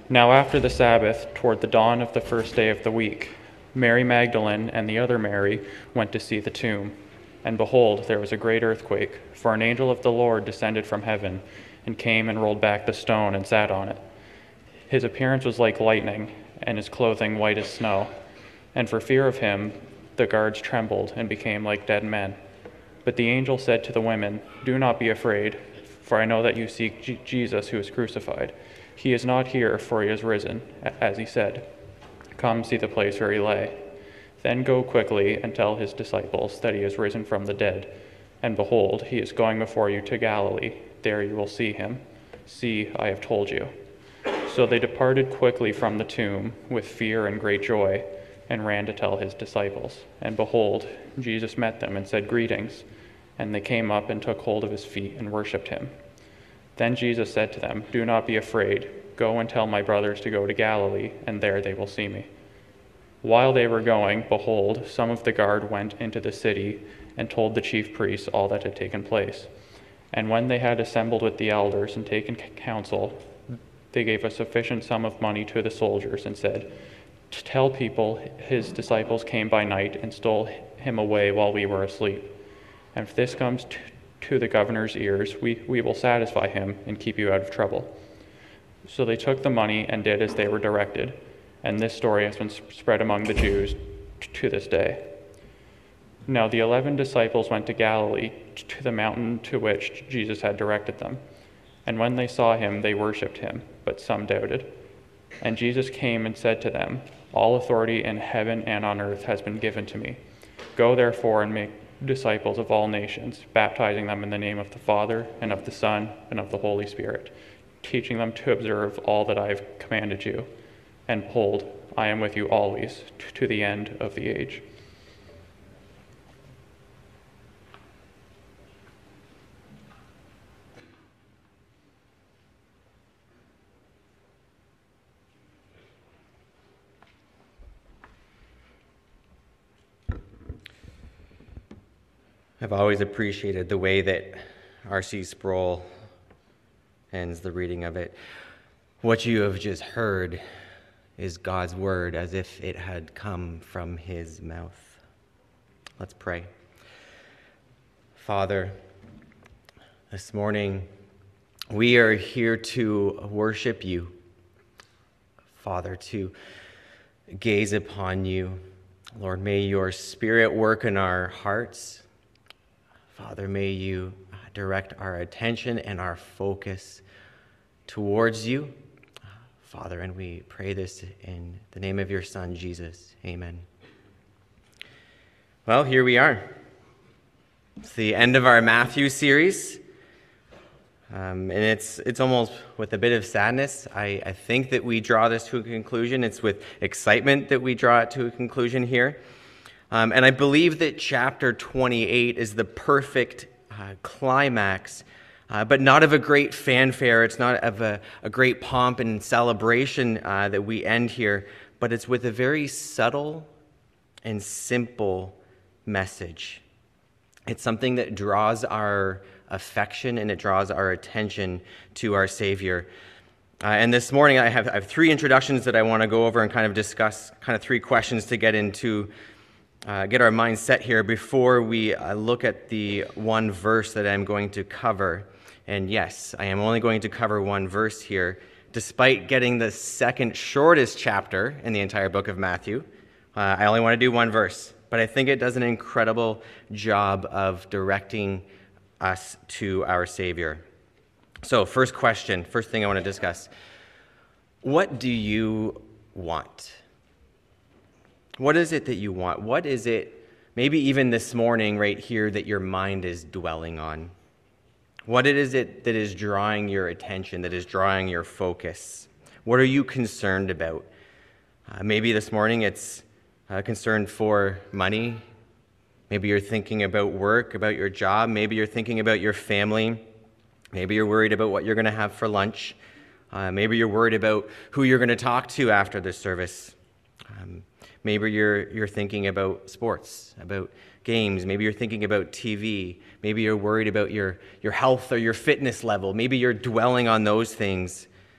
Now after the Sabbath, toward the dawn of the first day of the week, Mary Magdalene and the other Mary went to see the tomb. And behold, there was a great earthquake, for an angel of the Lord descended from heaven, and came and rolled back the stone and sat on it. His appearance was like lightning, and his clothing white as snow. And for fear of him, the guards trembled and became like dead men. But the angel said to the women, "Do not be afraid, for I know that you seek Jesus who is crucified. He is not here, for he is risen, as he said. Come see the place where he lay. Then go quickly and tell his disciples that he is risen from the dead. And behold, he is going before you to Galilee. There you will see him. See, I have told you." So they departed quickly from the tomb with fear and great joy, and ran to tell his disciples. And behold, Jesus met them and said, "Greetings." And they came up and took hold of his feet and worshipped him. Then Jesus said to them, "Do not be afraid. Go and tell my brothers to go to Galilee, and there they will see me." While they were going, behold, some of the guard went into the city and told the chief priests all that had taken place. And when they had assembled with the elders and taken counsel, they gave a sufficient sum of money to the soldiers and said, "Tell people his disciples came by night and stole him away while we were asleep. And if this comes to the governor's ears, we will satisfy him and keep you out of trouble." So they took the money and did as they were directed. And this story has been spread among the Jews to this day. Now the 11 disciples went to Galilee, to the mountain to which Jesus had directed them. And when they saw him, they worshipped him, but some doubted. And Jesus came and said to them, "All authority in heaven and on earth has been given to me. Go therefore and make disciples of all nations, baptizing them in the name of the Father and of the Son and of the Holy Spirit, teaching them to observe all that I have commanded you. And behold, I am with you always to the end of the age." I've always appreciated the way that R.C. Sproul ends the reading of it. What you have just heard is God's word as if it had come from his mouth. Let's pray. Father, this morning we are here to worship you. Father, to gaze upon you. Lord, may your Spirit work in our hearts. Father, may you direct our attention and our focus towards you. Father, and we pray this in the name of your Son, Jesus. Amen. Well, here we are. It's the end of our Matthew series. And it's almost with a bit of sadness. I think that we draw this to a conclusion. It's with excitement that we draw it to a conclusion here. And I believe that chapter 28 is the perfect climax, but not of a great fanfare. It's not of a great pomp and celebration that we end here, but it's with a very subtle and simple message. It's something that draws our affection and it draws our attention to our Savior. And this morning I have three introductions that I want to go over and kind of discuss, kind of three questions to get into, get our minds set here before we look at the one verse that I'm going to cover. And yes, I am only going to cover one verse here, despite getting the second shortest chapter in the entire book of Matthew. I only want to do one verse, but I think it does an incredible job of directing us to our Savior. So first question, first thing I want to discuss. What do you want? What is it that you want? What is it, maybe even this morning right here, that your mind is dwelling on? What is it that is drawing your attention, that is drawing your focus? What are you concerned about? Maybe this morning it's concern for money. Maybe you're thinking about work, about your job. Maybe you're thinking about your family. Maybe you're worried about what you're going to have for lunch. Maybe you're worried about who you're going to talk to after the service. Maybe you're thinking about sports, about games. Maybe you're thinking about TV. Maybe you're worried about your health or your fitness level. Maybe you're dwelling on those things.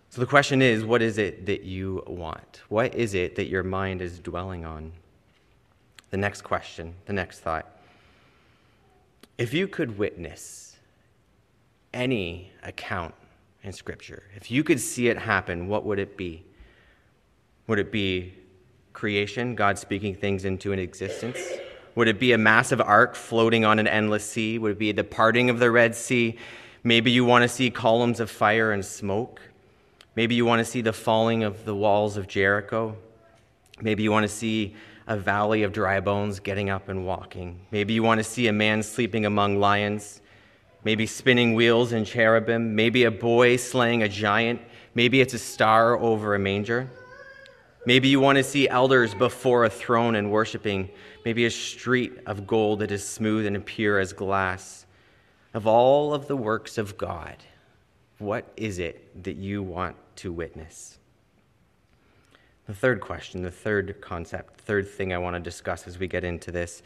So the question is, what is it that you want? What is it that your mind is dwelling on? The next question, the next thought. If you could witness any account in Scripture, if you could see it happen, what would it be? Would it be creation, God speaking things into an existence? Would it be a massive ark floating on an endless sea? Would it be a departing of the Red Sea? Maybe you want to see columns of fire and smoke. Maybe you want to see the falling of the walls of Jericho. Maybe you want to see a valley of dry bones getting up and walking. Maybe you want to see a man sleeping among lions. Maybe spinning wheels and cherubim. Maybe a boy slaying a giant. Maybe it's a star over a manger. Maybe you want to see elders before a throne and worshiping. Maybe a street of gold that is smooth and pure as glass. Of all of the works of God, what is it that you want to witness? The third question, the third concept, the third thing I want to discuss as we get into this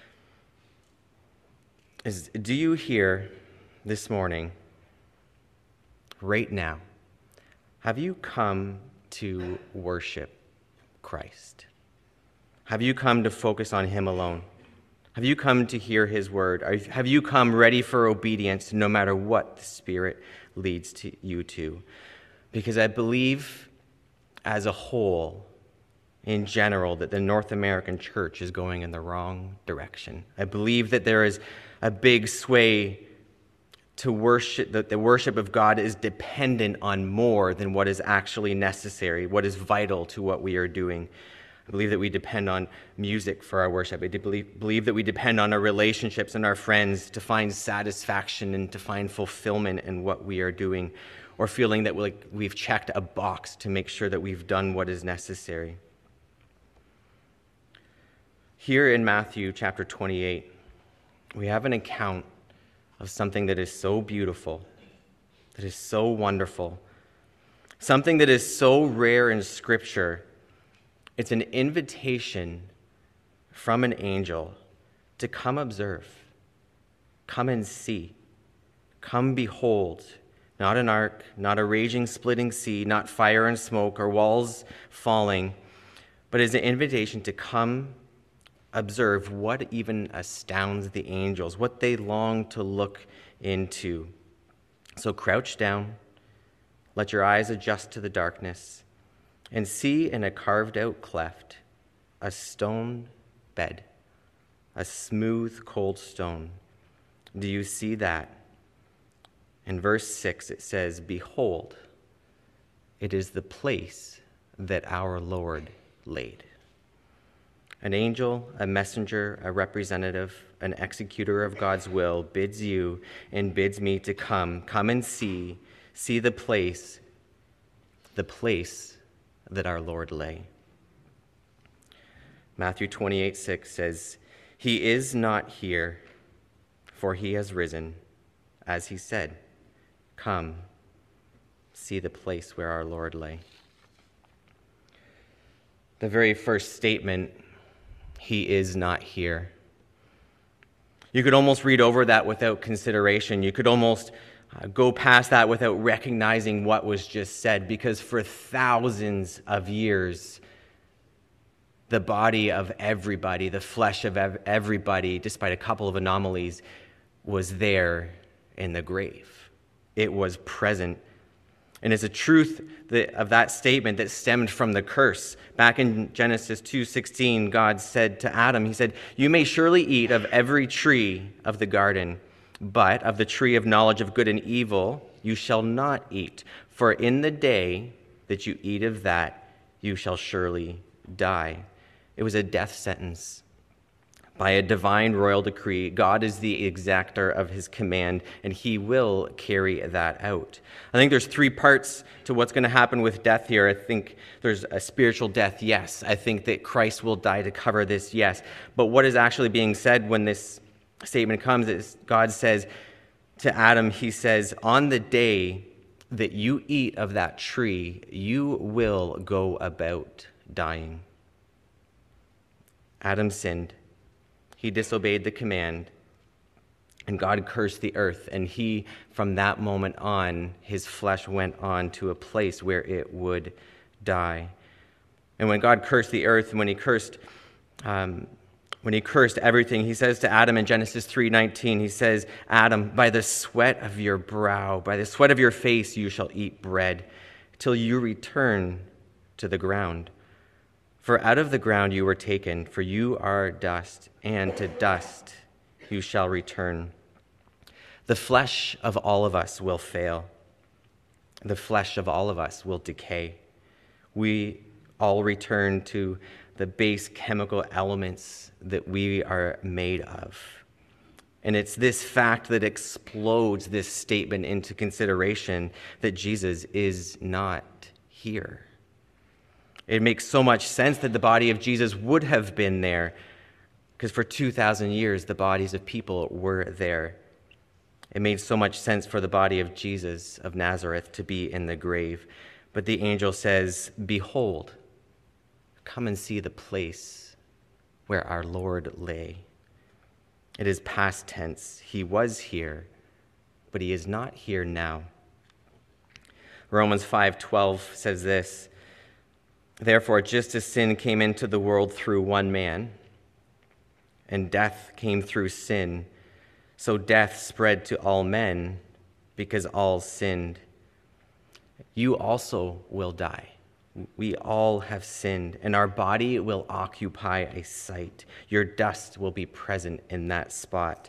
is, do you hear this morning, right now, have you come to worship Christ? Have you come to focus on him alone? Have you come to hear his word? Have you come ready for obedience no matter what the Spirit leads you to? Because I believe as a whole, in general, that the North American church is going in the wrong direction. I believe that there is a big sway to worship, that the worship of God is dependent on more than what is actually necessary, what is vital to what we are doing. I believe that we depend on music for our worship. I believe that we depend on our relationships and our friends to find satisfaction and to find fulfillment in what we are doing, or feeling that we've checked a box to make sure that we've done what is necessary. Here in Matthew chapter 28, we have an account of something that is so beautiful, that is so wonderful, something that is so rare in Scripture. It's an invitation from an angel to come observe, come and see, come behold. Not an ark, not a raging, splitting sea, not fire and smoke or walls falling, but it's an invitation to come observe what even astounds the angels, what they long to look into. So crouch down, let your eyes adjust to the darkness, and see in a carved-out cleft a stone bed, a smooth, cold stone. Do you see that? In verse 6, it says, "Behold, it is the place that our Lord laid." An angel, a messenger, a representative, an executor of God's will bids you and bids me to come and see the place that our Lord lay. Matthew 28:6 says, "He is not here, for he has risen, as he said. Come, see the place where our Lord lay." The very first statement, "He is not here." You could almost read over that without consideration. You could almost go past that without recognizing what was just said, because for thousands of years, the body of everybody, the flesh of everybody, despite a couple of anomalies, was there in the grave. It was present. And it's a truth of that statement that stemmed from the curse. Back in Genesis 2:16, God said to Adam, he said, "You may surely eat of every tree of the garden, but of the tree of knowledge of good and evil you shall not eat. For in the day that you eat of that, you shall surely die." It was a death sentence. By a divine royal decree, God is the exactor of his command, and he will carry that out. I think there's three parts to what's going to happen with death here. I think there's a spiritual death, yes. I think that Christ will die to cover this, yes. But what is actually being said when this statement comes is God says to Adam, he says, "On the day that you eat of that tree, you will go about dying." Adam sinned. He disobeyed the command. And God cursed the earth, and he, from that moment on, his flesh went on to a place where it would die. And when God cursed the earth, and when he cursed everything, he says to Adam in Genesis 3:19, he says, Adam, by the sweat of your brow, by the sweat of your face, you shall eat bread, till you return to the ground. For out of the ground you were taken, for you are dust, and to dust you shall return. The flesh of all of us will fail. The flesh of all of us will decay. We all return to the base chemical elements that we are made of. And it's this fact that explodes this statement into consideration that Jesus is not here. It makes so much sense that the body of Jesus would have been there, because for 2,000 years, the bodies of people were there. It made so much sense for the body of Jesus of Nazareth to be in the grave. But the angel says, behold, come and see the place where our Lord lay. It is past tense. He was here, but he is not here now. Romans 5:12 says this, therefore, just as sin came into the world through one man, and death came through sin, so death spread to all men because all sinned. You also will die. We all have sinned, and our body will occupy a site. Your dust will be present in that spot.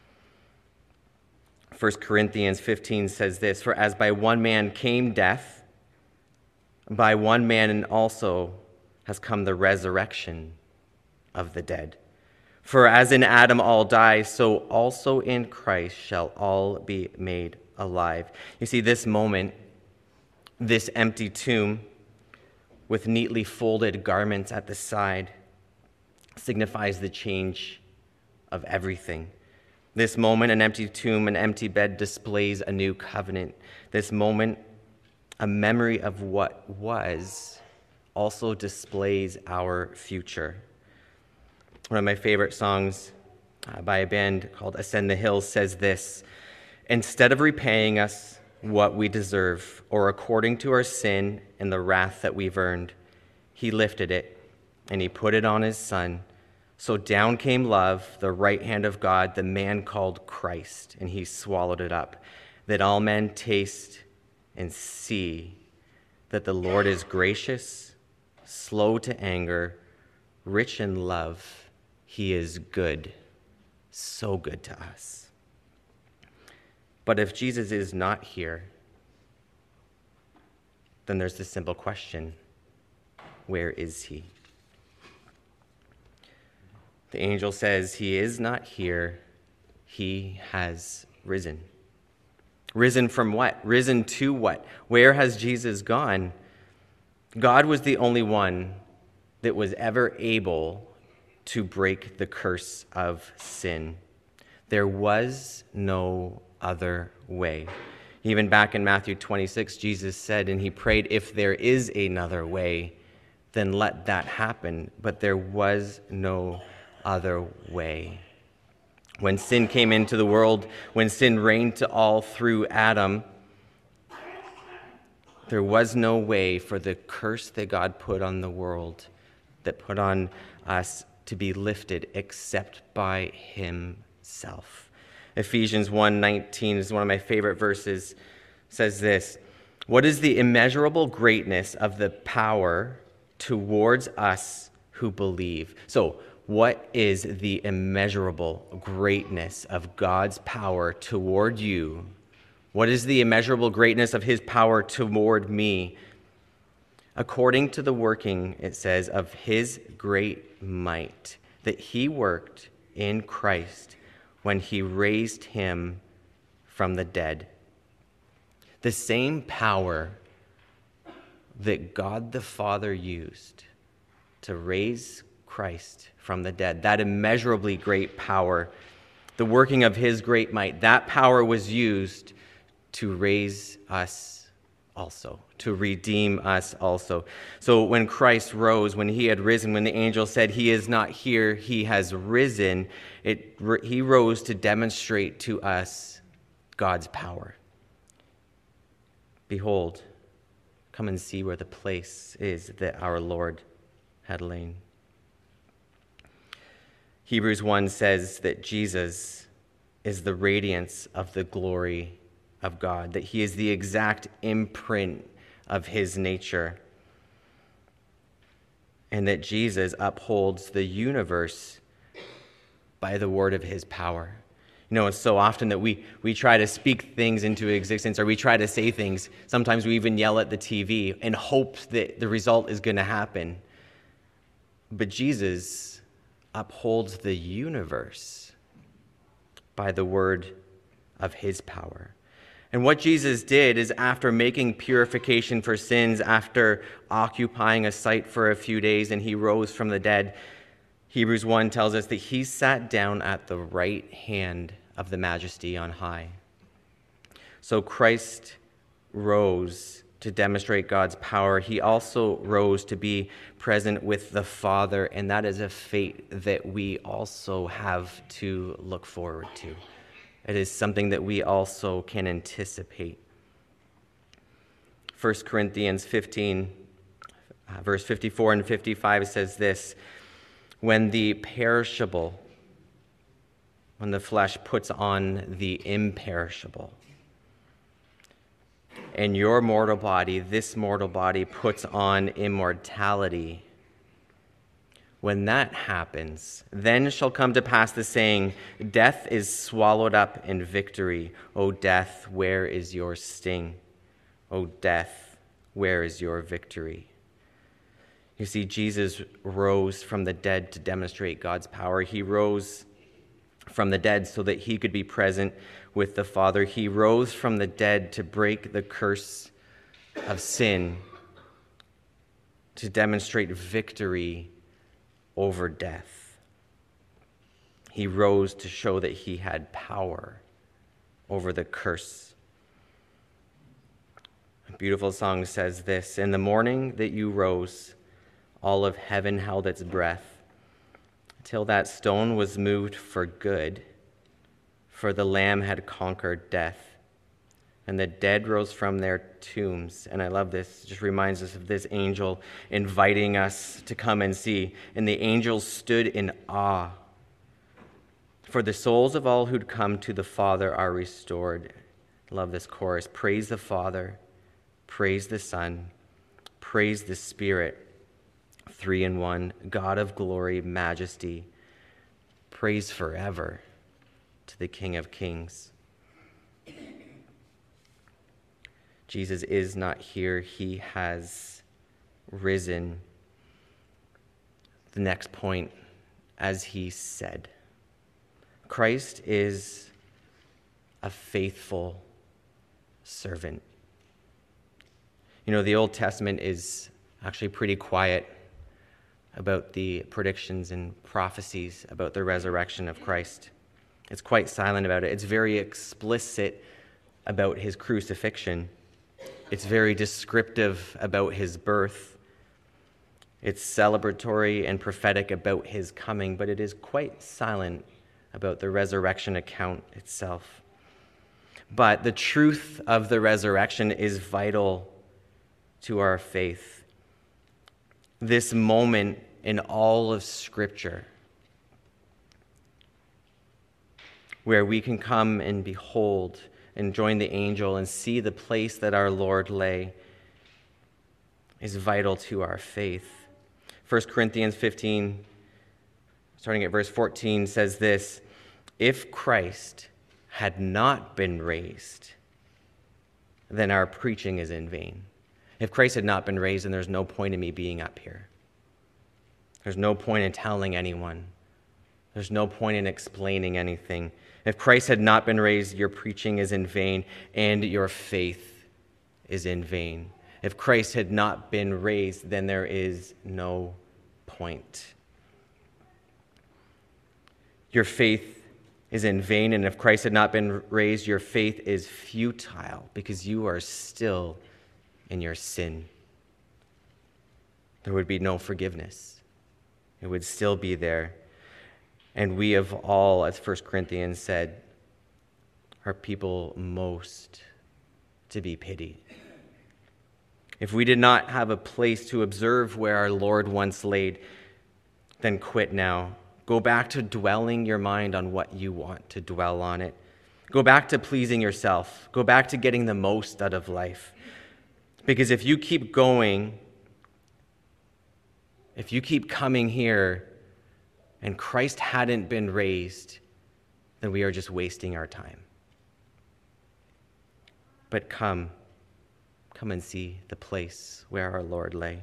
1 Corinthians 15 says this, for as by one man came death, by one man also has come the resurrection of the dead. For as in Adam all die, so also in Christ shall all be made alive. You see, this moment, this empty tomb with neatly folded garments at the side signifies the change of everything. This moment, an empty tomb, an empty bed displays a new covenant. This moment, a memory of what was, also displays our future. One of my favorite songs by a band called Ascend the Hills says this, instead of repaying us what we deserve, or according to our sin and the wrath that we've earned, he lifted it and he put it on his son. So down came love, the right hand of God, the man called Christ, and he swallowed it up, that all men taste and see that the Lord is gracious, slow to anger, rich in love. He is good, so good to us. But if Jesus is not here, then there's the simple question, where is he? The angel says he is not here, he has risen. Risen from what? Risen to what? Where has Jesus gone? God was the only one that was ever able to break the curse of sin. There was no other way. Even back in Matthew 26, Jesus said, and he prayed, if there is another way, then let that happen. But there was no other way. When sin came into the world, when sin reigned to all through Adam, there was no way for the curse that God put on the world, that put on us, to be lifted except by himself. Ephesians 1:19 is one of my favorite verses. It says this, what is the immeasurable greatness of the power towards us who believe? So, what is the immeasurable greatness of God's power toward you? What is the immeasurable greatness of his power toward me? According to the working, it says, of his great might, that he worked in Christ when he raised him from the dead. The same power that God the Father used to raise Christ from the dead, that immeasurably great power, the working of his great might, that power was used to raise us also, to redeem us also. So when Christ rose, when he had risen, when the angel said, he is not here, he has risen, he rose to demonstrate to us God's power. Behold, come and see where the place is that our Lord had lain. Hebrews 1 says that Jesus is the radiance of the glory of God, that he is the exact imprint of his nature, and that Jesus upholds the universe by the word of his power. You know, it's so often that we try to speak things into existence, or we try to say things. Sometimes we even yell at the TV and hope that the result is going to happen. But Jesus upholds the universe by the word of his power. And what Jesus did is, after making purification for sins, after occupying a site for a few days, and he rose from the dead, Hebrews 1 tells us that he sat down at the right hand of the Majesty on high. So Christ rose to demonstrate God's power. He also rose to be present with the Father, and that is a fate that we also have to look forward to. It is something that we also can anticipate. 1 Corinthians 15, verse 54 and 55 says this: when the flesh puts on the imperishable, and your mortal body, this mortal body, puts on immortality, when that happens, then shall come to pass the saying, death is swallowed up in victory. O death, where is your sting? O death, where is your victory? You see, Jesus rose from the dead to demonstrate God's power. He rose from the dead so that he could be present with the Father. He rose from the dead to break the curse of sin, to demonstrate victory over death. He rose to show that he had power over the curse. A beautiful song says this: in the morning that you rose, all of heaven held its breath, till that stone was moved for good, for the Lamb had conquered death, and the dead rose from their tombs. And I love this. It just reminds us of this angel inviting us to come and see. And the angels stood in awe, for the souls of all who'd come to the Father are restored. I love this chorus. Praise the Father, praise the Son, praise the Spirit, three in one, God of glory, majesty, praise forever to the King of Kings. Jesus is not here. He has risen. The next point, as he said, Christ is a faithful servant. You know, the Old Testament is actually pretty quiet about the predictions and prophecies about the resurrection of Christ. It's quite silent about it. It's very explicit about his crucifixion. It's very descriptive about his birth. It's celebratory and prophetic about his coming, but it is quite silent about the resurrection account itself. But the truth of the resurrection is vital to our faith. This moment in all of Scripture, where we can come and behold and join the angel and see the place that our Lord lay, is vital to our faith. 1 Corinthians 15, starting at verse 14, says this: if Christ had not been raised, then our preaching is in vain. If Christ had not been raised, then there's no point in me being up here. There's no point in telling anyone. There's no point in explaining anything. If Christ had not been raised, your preaching is in vain, and your faith is in vain. If Christ had not been raised, then there is no point. Your faith is in vain, and if Christ had not been raised, your faith is futile, because you are still in your sin. There would be no forgiveness. It would still be there. And we of all, as 1 Corinthians said, are people most to be pitied. If we did not have a place to observe where our Lord once laid, then quit now. Go back to dwelling your mind on what you want to dwell on it. Go back to pleasing yourself. Go back to getting the most out of life. Because if you keep going, if you keep coming here and Christ hadn't been raised, then we are just wasting our time. But come and see the place where our Lord lay.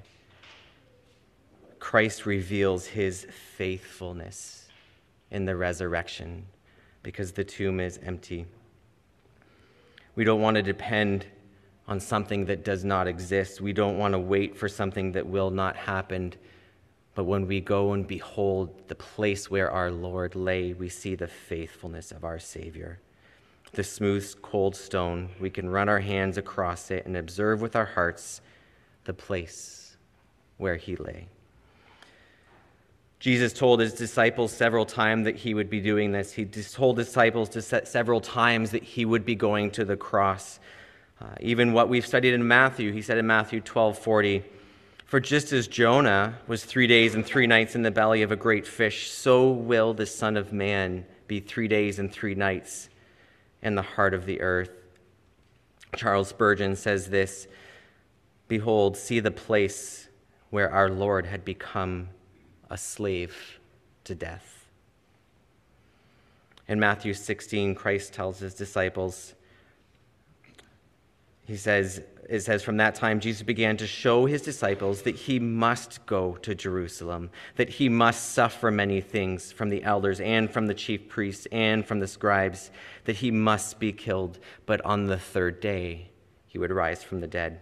Christ reveals his faithfulness in the resurrection because the tomb is empty. We don't want to depend on something that does not exist. We don't want to wait for something that will not happen. But when we go and behold the place where our Lord lay, we see the faithfulness of our Savior. The smooth, cold stone, we can run our hands across it and observe with our hearts the place where he lay. Jesus told his disciples several times that he would be doing this. He told disciples several times that he would be going to the cross. Even what we've studied in Matthew, he said in Matthew 12:40, "For just as Jonah was 3 days and 3 nights in the belly of a great fish, so will the Son of Man be 3 days and 3 nights in the heart of the earth." Charles Spurgeon says this, "Behold, see the place where our Lord had become a slave to death." In Matthew 16, Christ tells his disciples, it says, "From that time Jesus began to show his disciples that he must go to Jerusalem, that he must suffer many things from the elders and from the chief priests and from the scribes, that he must be killed, but on the third day he would rise from the dead."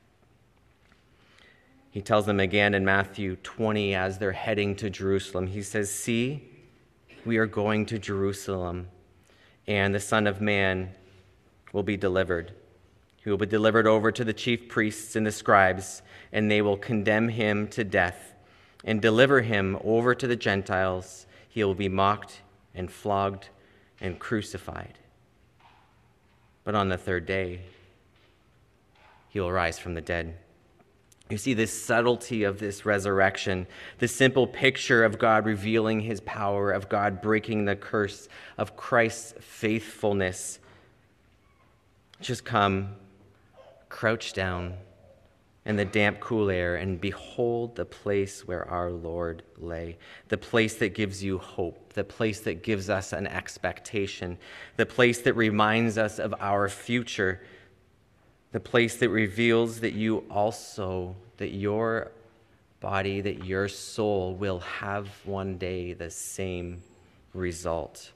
He tells them again in Matthew 20 as they're heading to Jerusalem. He says, "See, we are going to Jerusalem, and the Son of Man will be delivered. He will be delivered over to the chief priests and the scribes, and they will condemn him to death and deliver him over to the Gentiles. He will be mocked and flogged and crucified. But on the third day, he will rise from the dead." You see this subtlety of this resurrection, the simple picture of God revealing his power, of God breaking the curse, of Christ's faithfulness. Just come, crouch down in the damp, cool air and behold the place where our Lord lay, the place that gives you hope, the place that gives us an expectation, the place that reminds us of our future, the place that reveals that that your body, that your soul will have one day the same result.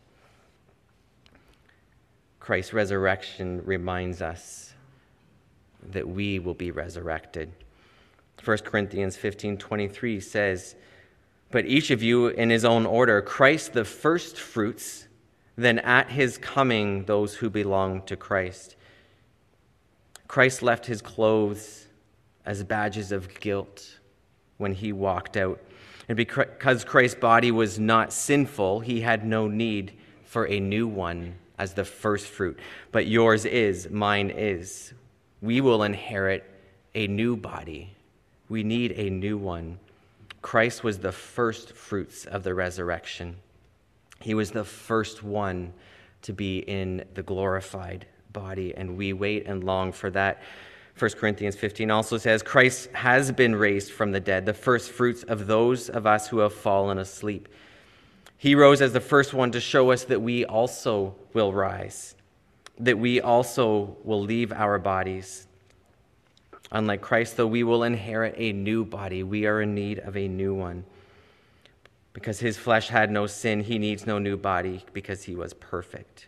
Christ's resurrection reminds us that we will be resurrected. 1 Corinthians 15:23 says, "But each of you in his own order, Christ the first fruits, then at his coming those who belong to Christ." Christ left his clothes as badges of guilt when he walked out. And because Christ's body was not sinful, he had no need for a new one as the first fruit. But yours is, mine is. We will inherit a new body. We need a new one. Christ was the first fruits of the resurrection. He was the first one to be in the glorified body, and we wait and long for that. 1 Corinthians 15 also says, "Christ has been raised from the dead, the first fruits of those of us who have fallen asleep." He rose as the first one to show us that we also will rise, that we also will leave our bodies. Unlike Christ, though, we will inherit a new body. We are in need of a new one. Because his flesh had no sin, he needs no new body because he was perfect.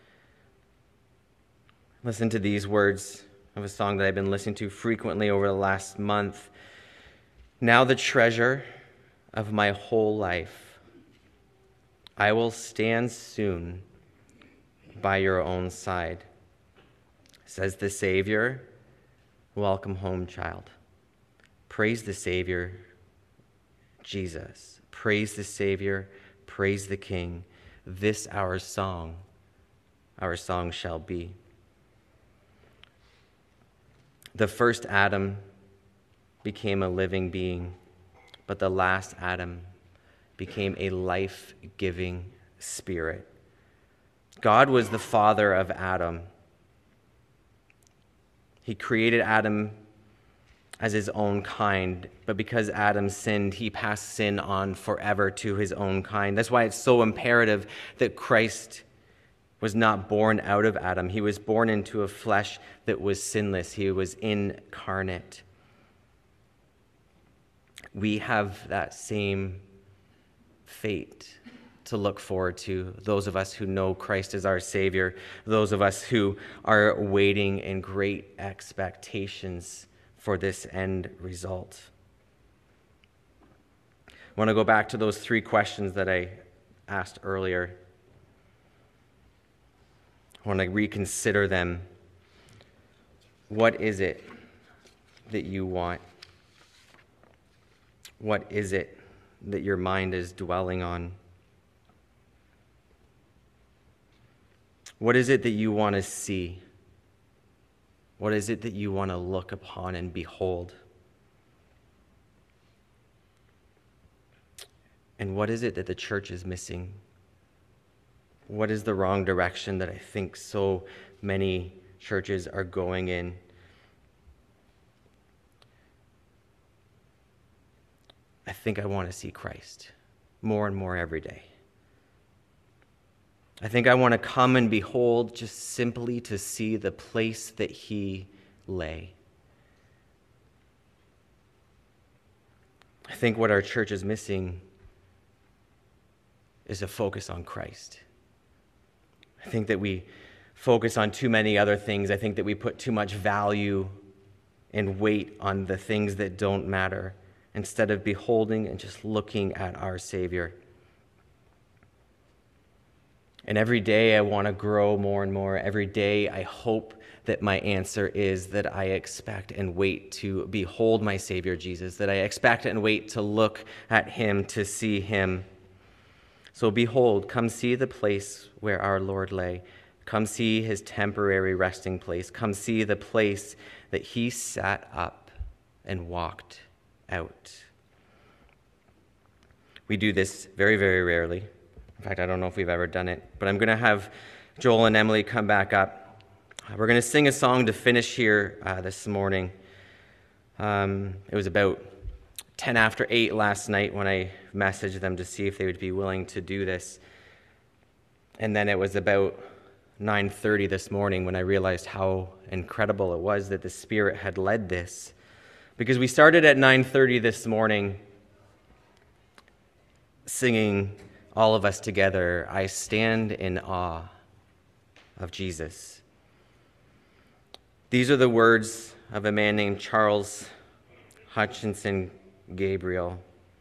Listen to these words of a song that I've been listening to frequently over the last month. "Now the treasure of my whole life, I will stand soon by your own side, says the Savior, Welcome home, child. Praise the Savior, Jesus. Praise the Savior, praise the King. This our song shall be. The first Adam became a living being, but the last Adam became a life-giving spirit. God was the father of Adam. He created Adam as his own kind, but because Adam sinned, he passed sin on forever to his own kind. That's why it's so imperative that Christ was not born out of Adam. He was born into a flesh that was sinless. He was incarnate. We have that same fate to look forward to, those of us who know Christ as our Savior, those of us who are waiting in great expectations for this end result. I want to go back to those 3 questions that I asked earlier. I want to reconsider them. What is it that you want? What is it that your mind is dwelling on? What is it that you want to see? What is it that you want to look upon and behold? And what is it that the church is missing? What is the wrong direction that I think so many churches are going in? I think I want to see Christ more and more every day. I think I want to come and behold just simply to see the place that he lay. I think what our church is missing is a focus on Christ. I think that we focus on too many other things. I think that we put too much value and weight on the things that don't matter instead of beholding and just looking at our Savior. And every day I want to grow more and more. Every day I hope that my answer is that I expect and wait to behold my Savior Jesus, that I expect and wait to look at him, to see him. So behold, come see the place where our Lord lay. Come see his temporary resting place. Come see the place that he sat up and walked out. We do this very, very rarely. In fact, I don't know if we've ever done it, but I'm going to have Joel and Emily come back up. We're going to sing a song to finish here this morning. It was about 10 after 8 last night when I messaged them to see if they would be willing to do this. And then it was about 9:30 this morning when I realized how incredible it was that the Spirit had led this. Because we started at 9:30 this morning singing, all of us together, I stand in awe of Jesus. These are the words of a man named Charles Hutchinson Gabriel.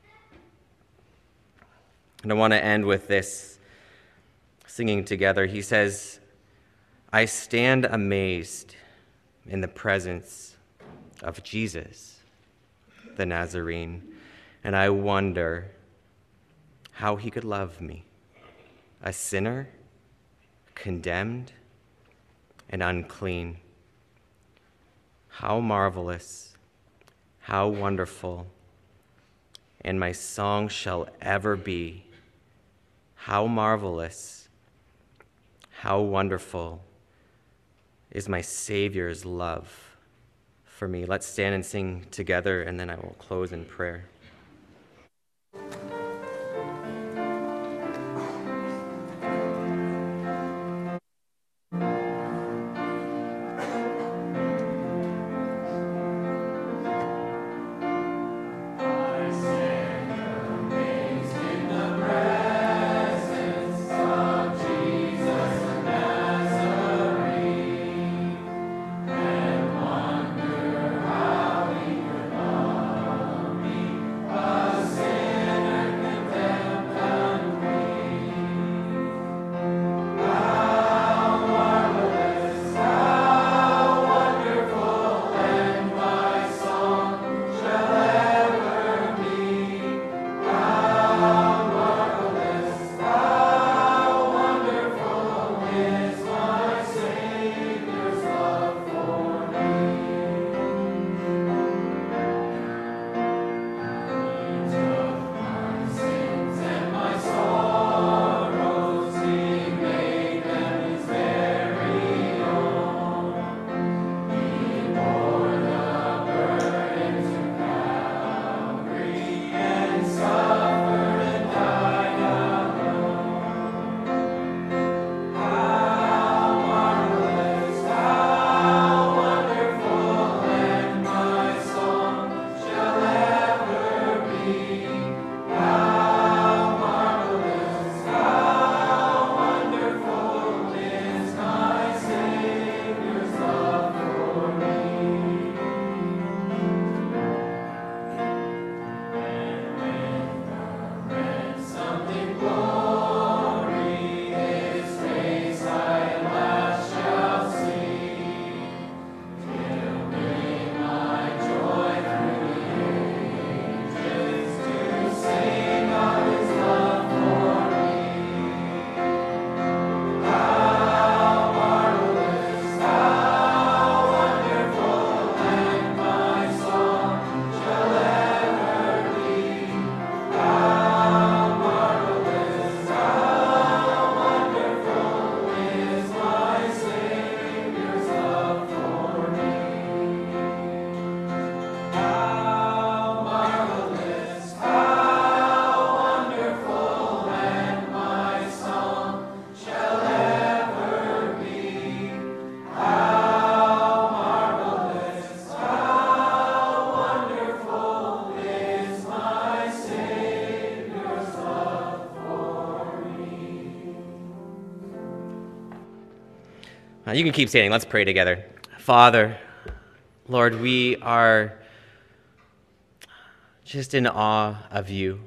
And I want to end with this, singing together. He says, I stand amazed in the presence of Jesus, the Nazarene, and I wonder how he could love me, a sinner, condemned and unclean. How marvelous, how wonderful, and my song shall ever be. How marvelous, how wonderful is my Savior's love for me. Let's stand and sing together, and then I will close in prayer. You can keep standing. Let's pray together. Father, Lord, we are just in awe of you.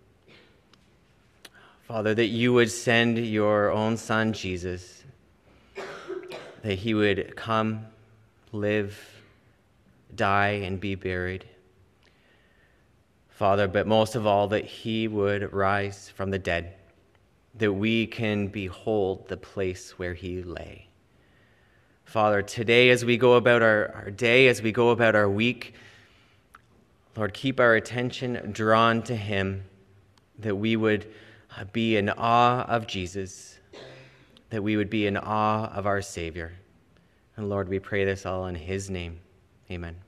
Father, that you would send your own Son, Jesus, that he would come, live, die, and be buried. Father, but most of all, that he would rise from the dead, that we can behold the place where he lay. Father, today as we go about our day, as we go about our week, Lord, keep our attention drawn to him, that we would be in awe of Jesus, that we would be in awe of our Savior. And Lord, we pray this all in his name. Amen.